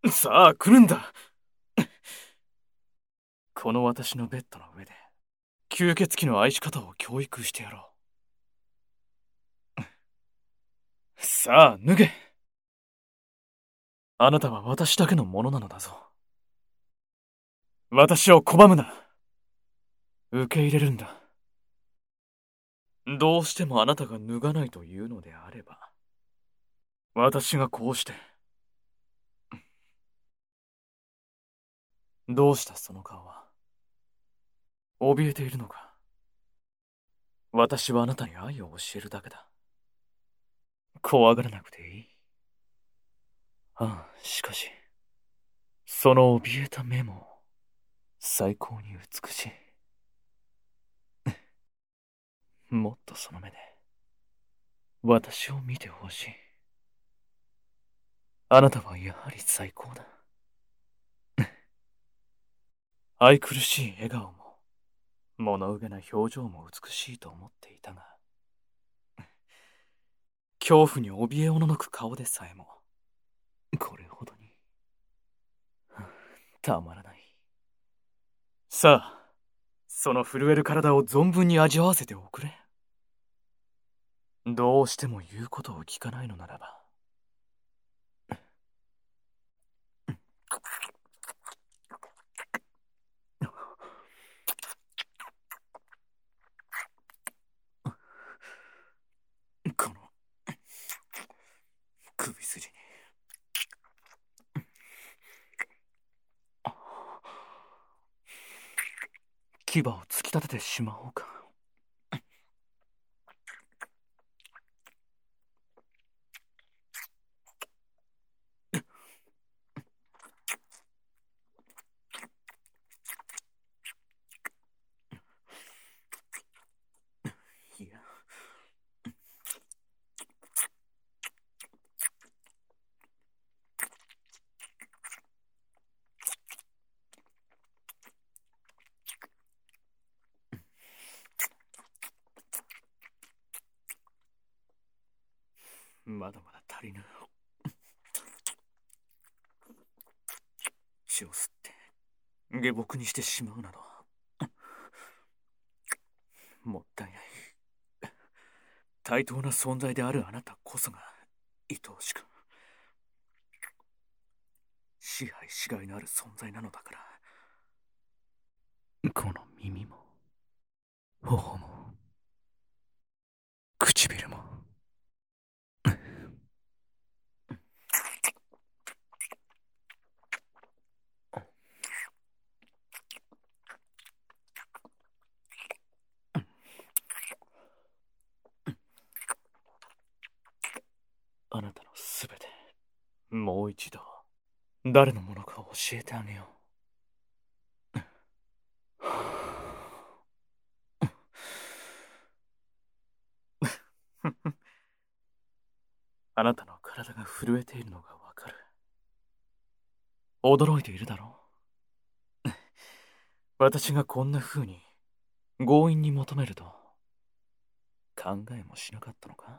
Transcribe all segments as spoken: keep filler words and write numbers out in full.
さあ来るんだ。この私のベッドの上で吸血鬼の愛し方を教育してやろう。さあ脱げ。あなたは私だけのものなのだぞ。私を拒むな。受け入れるんだ。どうしてもあなたが脱がないというのであれば、私がこうして。どうしたその顔は。怯えているのか。私はあなたに愛を教えるだけだ。怖がらなくていい。ああ、しかし、その怯えた目も最高に美しい。もっとその目で私を見てほしい。あなたはやはり最高だ。愛くるしい笑顔も物憂げな表情も美しいと思っていたが、恐怖に怯えおののく顔でさえもこれほどにたまらない。さあ、その震える体を存分に味わわせておくれ。どうしても言うことを聞かないのならば、この首筋に牙を突き立ててしまおうか。いや、まだまだ足りぬ。血を吸って下僕にしてしまうなどもったいない。対等な存在であるあなたこそが愛おしく、支配しがいのある存在なのだから。この耳も頬も唇も、あなたのすべて、もう一度誰のものか教えてあげよう。あなたの体が震えているのがわかる。驚いているだろう。私がこんな風に強引に求めると考えもしなかったのか。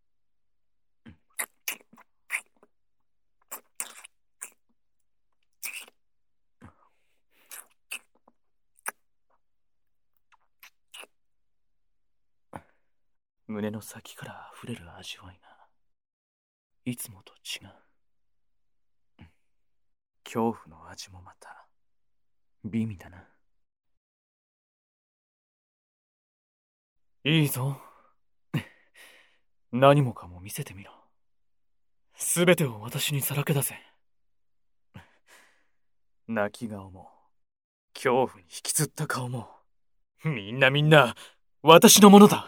胸の先から溢れる味わいがいつもと違う。恐怖の味もまた美味だな。いいぞ。何もかも見せてみろ。すべてを私にさらけ出せ。泣き顔も恐怖に引きつった顔も、みんなみんな私のものだ。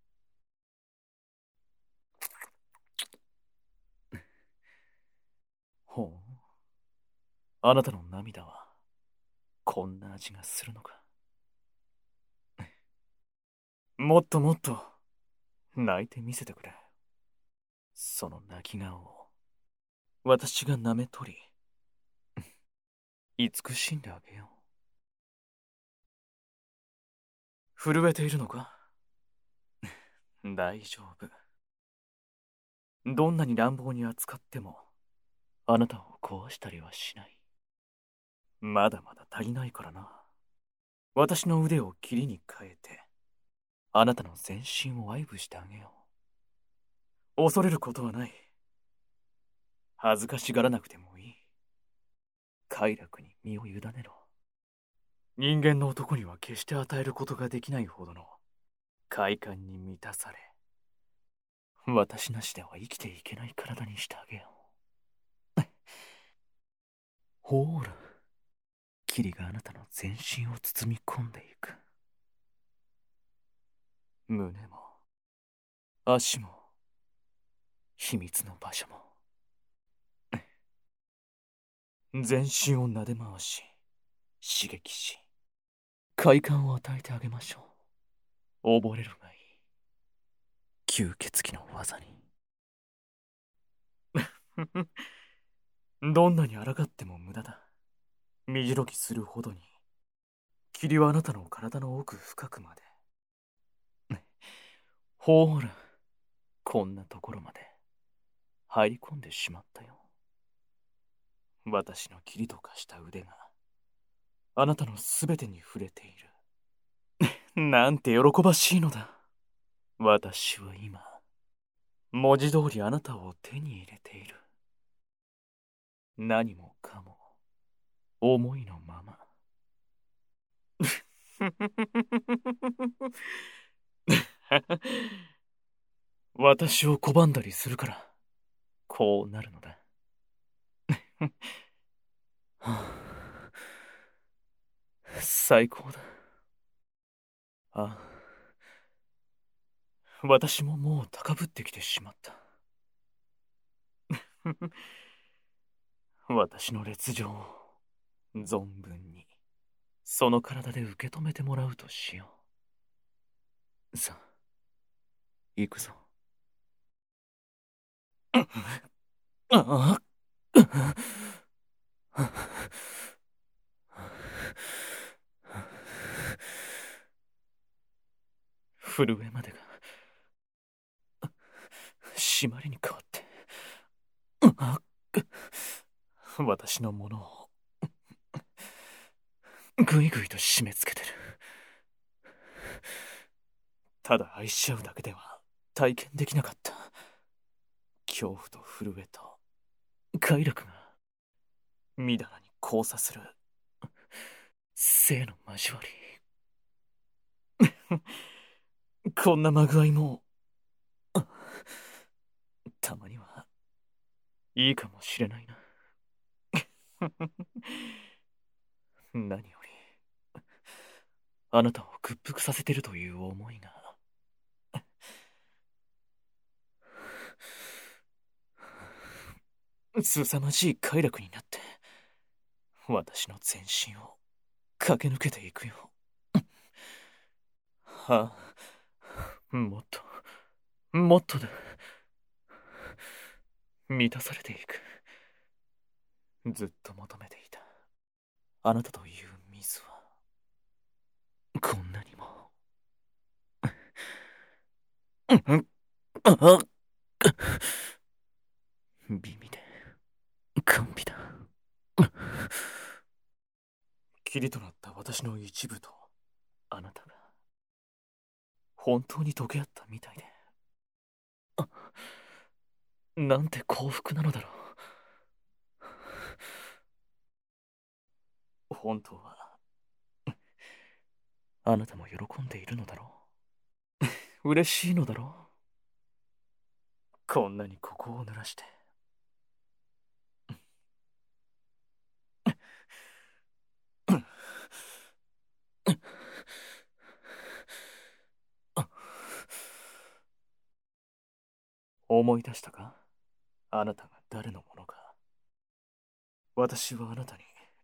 ほう、あなたの涙はこんな味がするのか。もっともっと泣いてみせてくれ。その泣き顔を私が舐め取り慈しんであげよう。震えているのか。大丈夫。どんなに乱暴に扱ってもあなたを壊したりはしない。まだまだ足りないからな。私の腕を霧に変えて、あなたの全身を愛撫してあげよう。恐れることはない。恥ずかしがらなくてもいい。快楽に身を委ねろ。人間の男には決して与えることができないほどの快感に満たされ、私なしでは生きていけない体にしてあげよう。ほーら、霧があなたの全身を包み込んでいく。胸も、足も、秘密の場所も。全身を撫で回し、刺激し、快感を与えてあげましょう。溺れるがいい。吸血鬼の技に。どんなに抗っても無駄だ。身白きするほどに、霧はあなたの体の奥深くまで。ほーら、こんなところまで入り込んでしまったよ。私の霧と化した腕があなたのすべてに触れている。なんて喜ばしいのだ。私は今、文字通りあなたを手に入れている。何もかも、思いのまま。私を拒んだりするから、こうなるのだ。最高だ。ああ、私ももう高ぶってきてしまった。私の烈情を存分にその体で受け止めてもらうとしよう。さあ、行くぞ。ああ、震えまでが締まりに変わって、私のものをぐいぐいと締め付けてる。ただ愛し合うだけでは体験できなかった。恐怖と震えと快楽がみだらに交差する性の交わり。こんなまぐわいもたまにはいいかもしれないな。何よりあなたを屈服させてるという思いが凄まじい快楽になって私の全身を駆け抜けていくよ。はあ、もっともっとだ。満たされていく。ずっと求めていたあなたという水はこんなにも美味で甘美だ。霧となった私の一部とあなたが本当に溶け合ったみたいで、なんて幸福なのだろう。本当はあなたも喜んでいるのだろう。嬉しいのだろう。こんなにここを濡らして。思い出したか、あなたが誰のものか。私はあなたに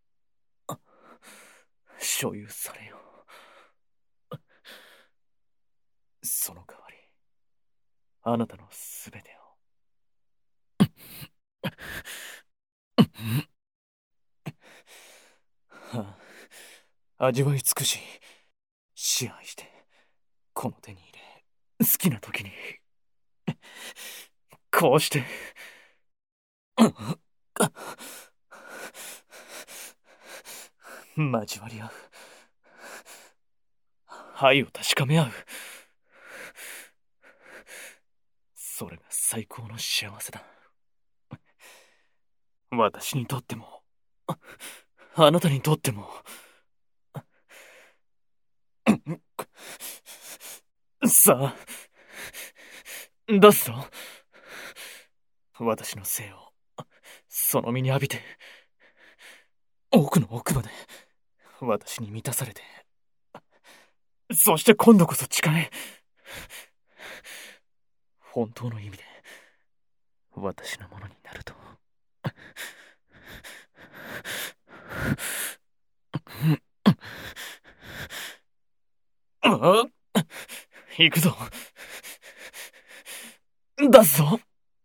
所有されよう。その代わりあなたのすべてをはあ、味わい尽くし支配してこの手に入れ、好きな時にこうして交わり合う。愛を確かめ合う。それが最高の幸せだ。私にとっても、あなたにとっても。さあ、出すぞ。私の生を、その身に浴びて、奥の奥まで、私に満たされて、そして今度こそ誓え。本当の意味で、私のものになると。ああ、行くぞ。出すぞ。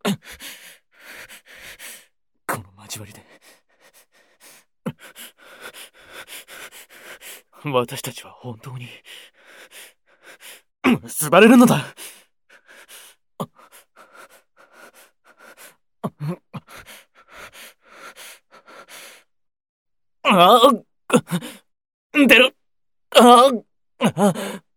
この交わりで、私たちは本当に、結ばれるのだ。ああ、出る。ああ、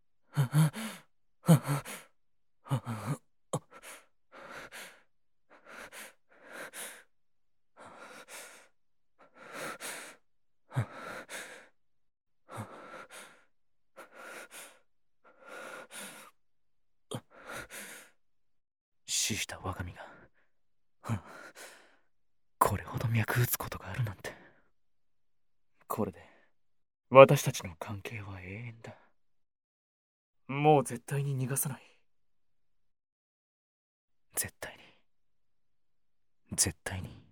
死した我が身が、これほど脈打つことがあるなんて。これで、私たちの関係は永遠だ。もう絶対に逃がさない。絶対に。絶対に。